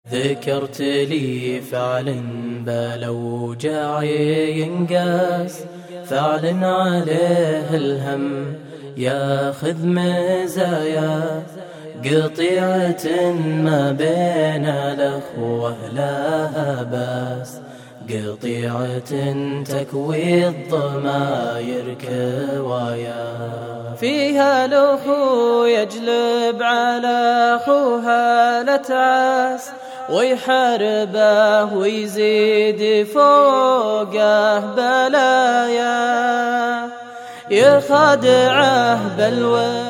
ذكرت لي فعل بلو جاعي ينقاس، فعل عليه الهم ياخذ مزايا، قطيعة ما بين الأخوة لها باس، قطيعة تكوي الضماير كوايا. فيها الأخو يجلب على أخوها لتعاس، ويحاربه ويزيد فوقه بلايا، يخادعه بلوى